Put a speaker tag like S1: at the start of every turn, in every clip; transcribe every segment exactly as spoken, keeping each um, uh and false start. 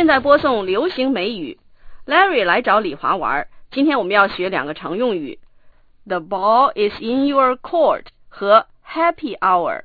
S1: 现在播送流行美语。Larry 来找李华玩，今天我们要学两个常用语 The ball is in your court 和 Happy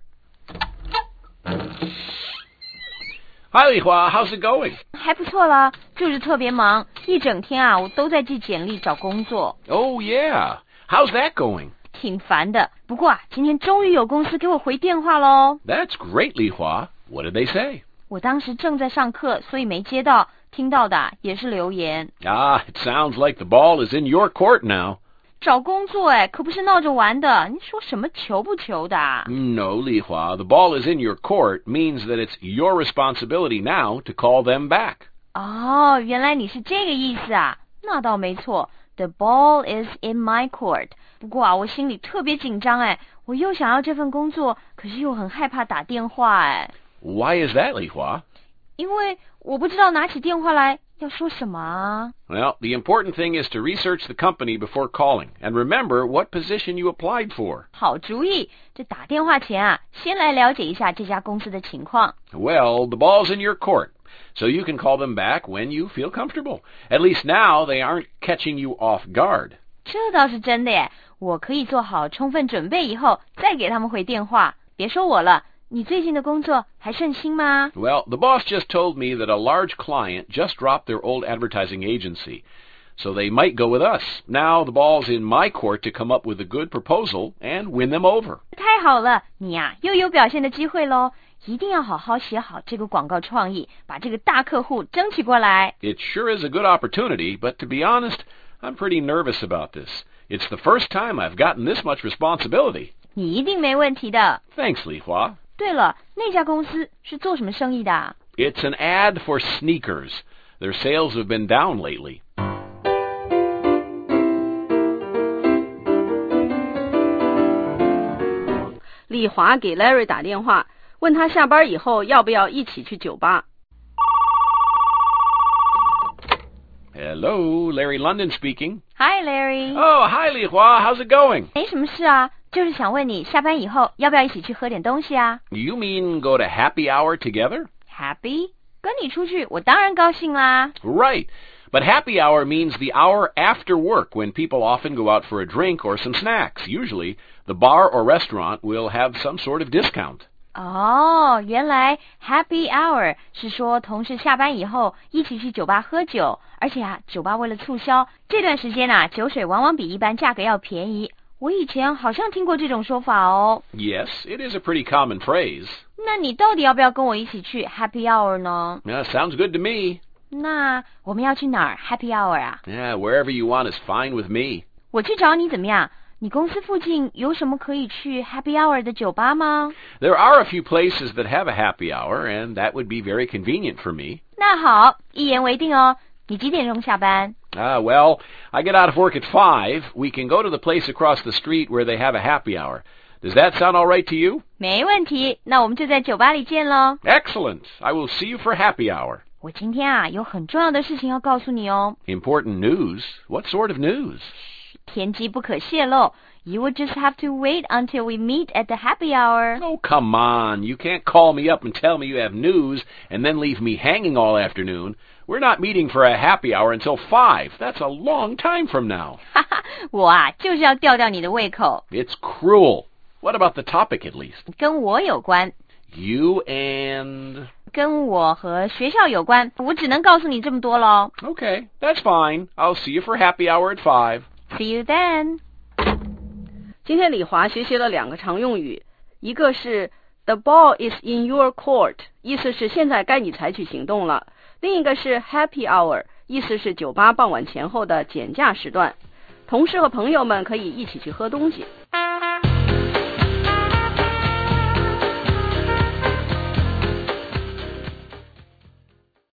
S2: hour。Hi, 李华 how's it going?
S3: 还不错啦，就是特别忙，一整天啊，我都在寄简历找工作。
S2: Oh yeah, how's that going?
S3: 挺烦的，不过啊，今天终于有公司给我回电话咯。
S2: That's great, 李华 What did they say?
S3: 我当时正在上课，所以没接到，听到的也是留言。
S2: Ah, it sounds like the ball is in your court now.
S3: 找工作哎，可不是闹着玩的，你说什么求不求的啊？
S2: No, 李华 the ball is in your court means that it's your responsibility now to call them back.
S3: 哦，原来你是这个意思啊，那倒没错。The ball is in my court. 不过啊，我心里特别紧张哎，我又想要这份工作，可是又很害怕打电话哎。
S2: Why is that, 李华？
S3: 因为我不知道拿起电话来要说什么啊。
S2: Well, the important thing is to research the company before calling, and remember what position you applied for.
S3: 好主意，这打电话前啊，先来了解一下这家公司的情况。
S2: Well, the ball's in your court, so you can call them back when you feel comfortable. At least now they aren't catching you off guard.
S3: 这倒是真的耶，我可以做好充分准备以后再给他们回电话。别说我了，你最近的工作还顺心吗？
S2: Well, the boss just told me that a large client just dropped their old advertising agency, so they might go with us. Now the ball's in my court to come up with a good proposal and win them over.
S3: 太好了，你呀、啊、又有表现的机会咯，一定要好好写好这个广告创意，把这个大客户争取过来。
S2: It sure is a good opportunity, but to be honest, I'm pretty nervous about this. It's the first time I've gotten this much responsibility.
S3: 你一定没问题的。
S2: Thanks, 李华。
S3: 对了，那家公司是做什么生意的？
S2: It's an ad for sneakers. Their sales have been down lately.
S1: 李华给 Larry 打电话，问他下班以后要不要一起去酒吧。
S2: Hello, Larry London speaking.
S3: Hi, Larry.
S2: Oh, hi, 李华 how's it going?
S3: 没什么事啊，就是想问你下班以后要不要一起去喝点东西啊？
S2: You mean go to happy hour together?
S3: Happy? 跟你出去，我当然高兴啦。
S2: Right. But happy hour means the hour after work when people often go out for a drink or some snacks. Usually, the bar or restaurant will have some sort of discount.
S3: 哦，原来 Happy Hour 是说同事下班以后一起去酒吧喝酒，而且啊，酒吧为了促销，这段时间啊，酒水往往比一般价格要便宜。我以前好像听过这种说法哦。
S2: Yes, it is a pretty common phrase.
S3: 那你到底要不要跟我一起去 Happy Hour 呢？
S2: Yeah, sounds good to me.
S3: 那我们要去哪儿 Happy Hour 啊？
S2: Yeah, wherever you want is fine with me.
S3: 我去找你怎么样？你公司附近有什么可以去 Happy Hour 的酒吧吗？
S2: There are a few places that have a happy hour, and that would be very convenient for me.
S3: 那好，一言为定哦。你几点钟下班？
S2: Ah, well, I get out of work at five. We can go to the place across the street where they have a happy hour. Does that sound all right to you?
S3: 没问题，那我们就在酒吧里见咯。
S2: Excellent. I will see you for happy hour.
S3: 我今天啊有很重要的事情要告诉你哦。
S2: Important news? What sort of news?
S3: 天机不可泄露。You would just have to wait until we meet at the happy hour.
S2: Oh, come on. You can't call me up and tell me you have news and then leave me hanging all afternoon. We're not meeting for a happy hour until five. That's a long time from now.
S3: 哈哈，我啊就是要吊吊你的胃口。
S2: It's cruel. What about the topic at least?
S3: 跟我有关。
S2: You and...
S3: 跟我和学校有关，我只能告诉你这么多咯。
S2: Okay, that's fine. I'll see you for happy hour at five.
S3: See you then.
S1: 今天李华学习了两个常用语，一个是 The ball is in your court， 意思是现在该你采取行动了；另一个是 Happy hour， 意思是酒吧傍晚前后的减价时段。同事和朋友们可以一起去喝东西。